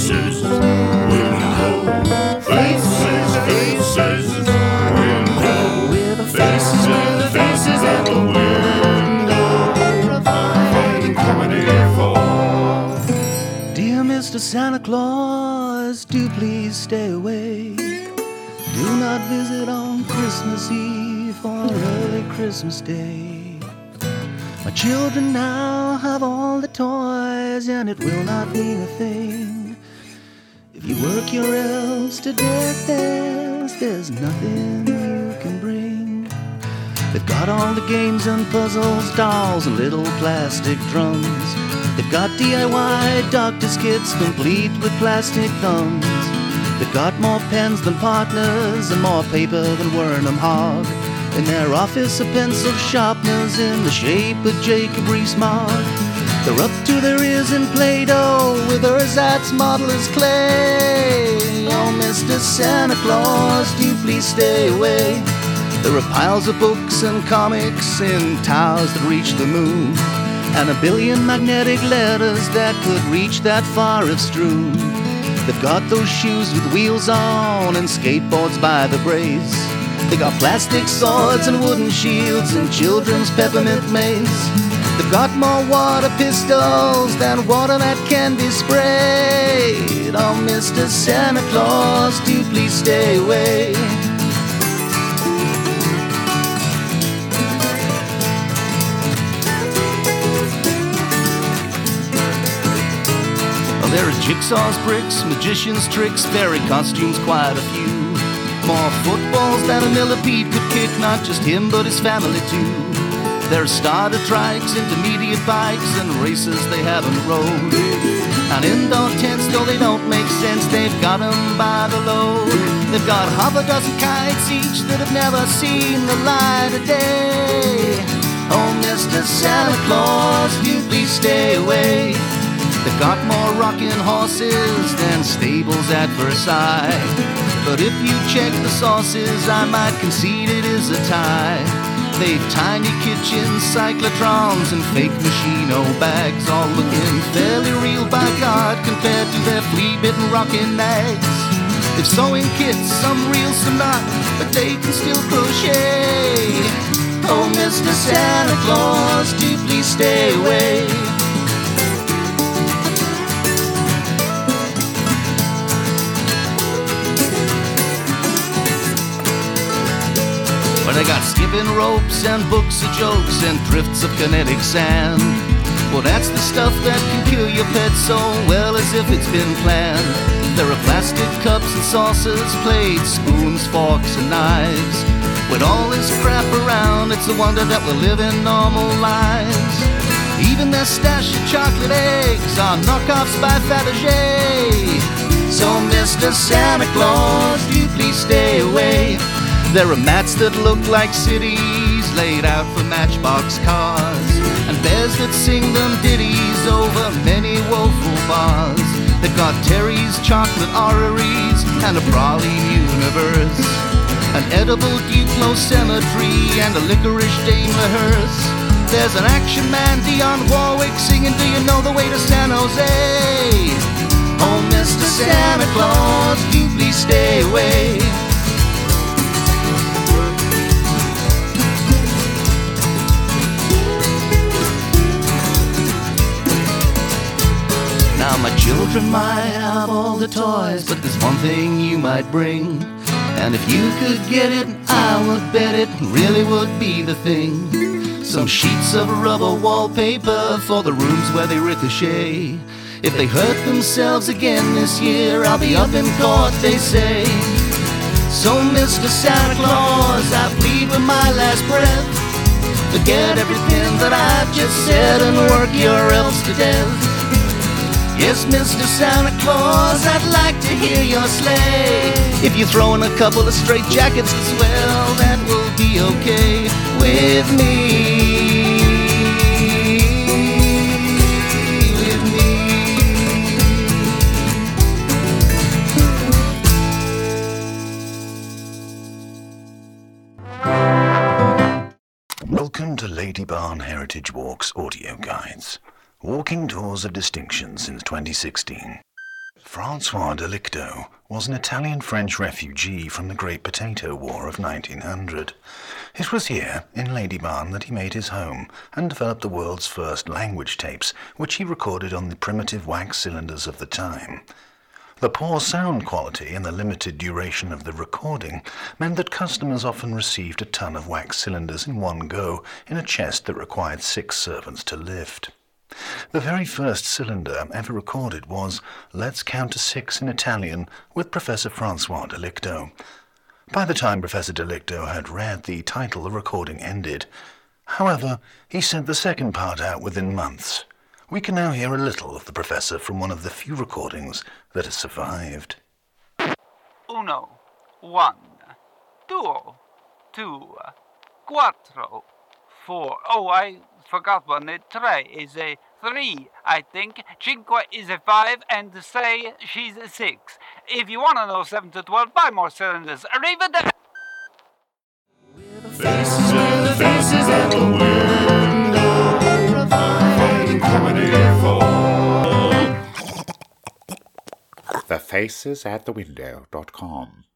faces, window, faces, faces, window, faces at the window, fighting comedy for. Dear Mr. Santa Claus, do please stay away. Do not visit on Christmas Eve or early Christmas Day. My children now have all the toys, and it will not mean a thing. If you work your elves to death, there's nothing you can bring. They've got all the games and puzzles, dolls and little plastic drums. They've got DIY doctor's kits complete with plastic thumbs. They've got more pens than partners and more paper than Wernham Hogg. In their office, a pencil sharpeners in the shape of Jacob Rees-Mogg. They're up to their ears in Play-Doh with ersatz modelers clay. Oh, Mr. Santa Claus, do please stay away. There are piles of books and comics in towers that reach the moon, and a billion magnetic letters that could reach that far if strewn. They've got those shoes with wheels on and skateboards by the brace. They got plastic swords and wooden shields and children's peppermint maze. They've got more water pistols than water that can be sprayed. Oh, Mr. Santa Claus, do please stay away. There are jigsaws, bricks, magicians' tricks, fairy costumes, quite a few. More footballs than a millipede could kick, not just him but his family too. There are starter trikes, intermediate bikes, and races they haven't rode. And indoor tents, though they don't make sense, they've got 'em by the load. They've got half a dozen kites each that have never seen the light of day. Oh, Mr. Santa Claus, do please stay away. They've got more rocking horses than stables at Versailles. But if you check the sauces, I might concede it is a tie. They've tiny kitchens, cyclotrons, and fake machino bags, all looking fairly real by God compared to their flea-bitten rocking nags. They've sewing kits, some real, some not, but they can still crochet. Oh, Mr. Santa Claus, do please stay away. They got skipping ropes and books of jokes and drifts of kinetic sand. Well, that's the stuff that can kill your pet so well as if it's been planned. There are plastic cups and saucers, plates, spoons, forks and knives. With all this crap around, it's a wonder that we're living normal lives. Even their stash of chocolate eggs are knockoffs by Fabergé. So, Mr. Santa Claus, do please stay away. There are mats that look like cities laid out for matchbox cars, and bears that sing them ditties over many woeful bars. They've got Terry's chocolate orreries and a prowling universe, an edible Duplo cemetery and a licorice Daimler hearse. There's an action man, Dionne Warwick, singing Do You Know the Way to San Jose? Oh, Mr. Santa Claus, do please stay away. Now my children might have all the toys, but there's one thing you might bring, and if you could get it, I would bet it really would be the thing. Some sheets of rubber wallpaper for the rooms where they ricochet. If they hurt themselves again this year, I'll be up in court, they say. So, Mr. Santa Claus, I plead with my last breath, forget everything that I've just said and work your elves to death. Yes, Mr. Santa Claus, I'd like to hear your sleigh. If you throw in a couple of straight jackets as well, that will be okay with me. Welcome to Lady Barn Heritage Walks audio guides. Walking tours of distinction since 2016. Francois Delicto was an Italian-French refugee from the Great Potato War of 1900. It was here, in Ladybarn, that he made his home and developed the world's first language tapes, which he recorded on the primitive wax cylinders of the time. The poor sound quality and the limited duration of the recording meant that customers often received a ton of wax cylinders in one go in a chest that required 6 servants to lift. The very first cylinder ever recorded was Let's Count to 6 in Italian with Professor Francois Delicto. By the time Professor Delicto had read the title, the recording ended. However, he sent the second part out within months. We can now hear a little of the Professor from one of the few recordings that has survived. 1, 1, 2, 2, 4, 4. Oh, I forgot one. 3 is a 3, I think. 5 is a 5, and say she's a 6. If you want to know 7 to 12, buy more cylinders. Arrivederci. Faces at the window, finding comedy for TheFacesAtTheWindow.com